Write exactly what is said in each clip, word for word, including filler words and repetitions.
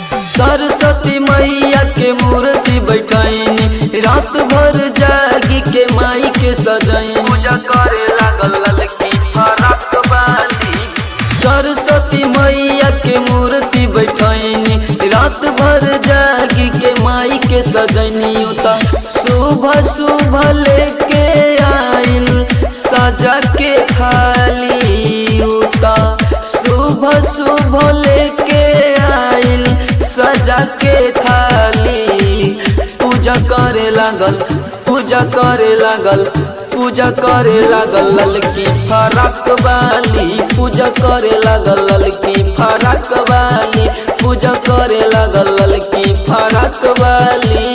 सरस्वती मैया के मूर्ति बैठाईनी, रात भर जागी के माई के सजाईनी, पूजा करे लागल ललकी फराक वाली। सरस्वती मैया के मूर्ति बैठाईनी, रात भर जागी के माई के सजैनी। उता सुबह सुबह लेके आइल सजा के थाली, उता सुबह सुबह लेके आइल सजा के थाली। पूजा करे लागल पूजा करे लागल पूजा करे लागल ललकी फराक वाली, पूजा करे लागल ललकी फराक वाली, पूजा करे लागल ललकी फराक वाली।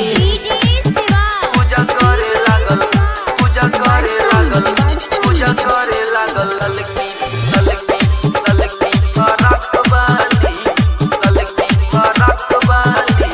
पूजा करे लागल पूजा करे लागल पूजा करे लागल ललकी ललकी ललकी फराक वाली, ललकी फराक वाली।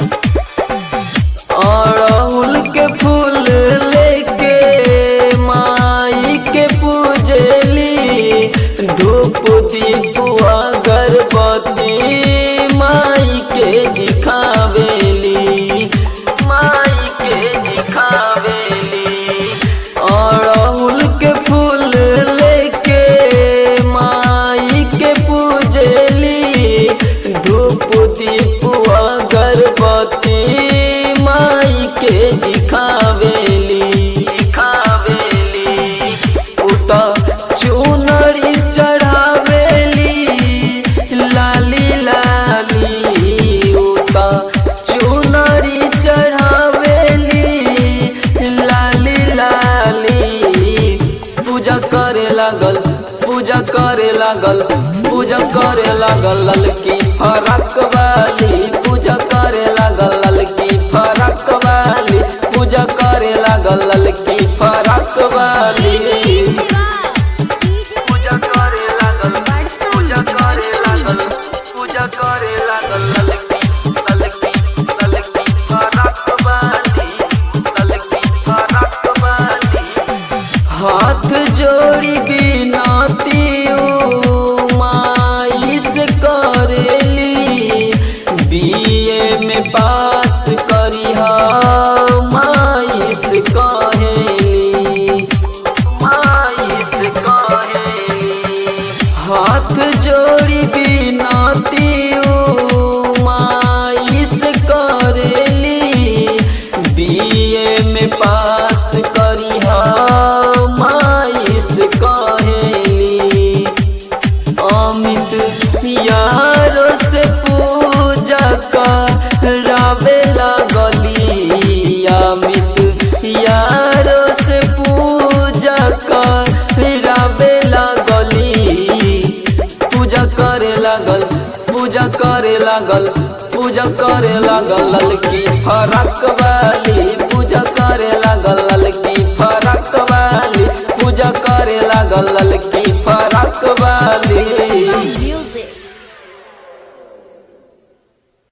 अड़हुल के फूल लेके माई के पूजली, धूप दीप अगरबत्ती माई के दिखावेली, माई के दिखावेली। अड़हुल के फूल लेके माई के पूजली, धूप दीप अगरबत्ती माई के दिखावेली दिखावेली। उता चुनरी चढ़ावेली लाली लाली, उता चुनरी चढ़ावेली लाली लाली। पूजा करे लागल पूजा करे लागल पूजा करे लागल ललकी फराक वाली, पूजा करे लागल ललकी फराक वाली, पूजा करे लागल ललकी फराक वाली। पूजा करे लागल पूजा करे लागल पूजा करे लागल ललकी ललकी ललकी फराक वाली, ललकी फराक वाली। हाथ जोड़ी बिनती माई से करेली, बीए में पास करिहा माई से कहेली, माई से कहेली। हाथ जोड़ी बिनती माई से करेली, बीए में पास करिहा माई से कहेली। अमित यारो से पूजा करावे लगली, अमित यारो से पूजा करावे लगली। पूजा करे लागल पूजा करे लागल पूजा करे लागल ललकी फराक वाली, पूजा करे लागल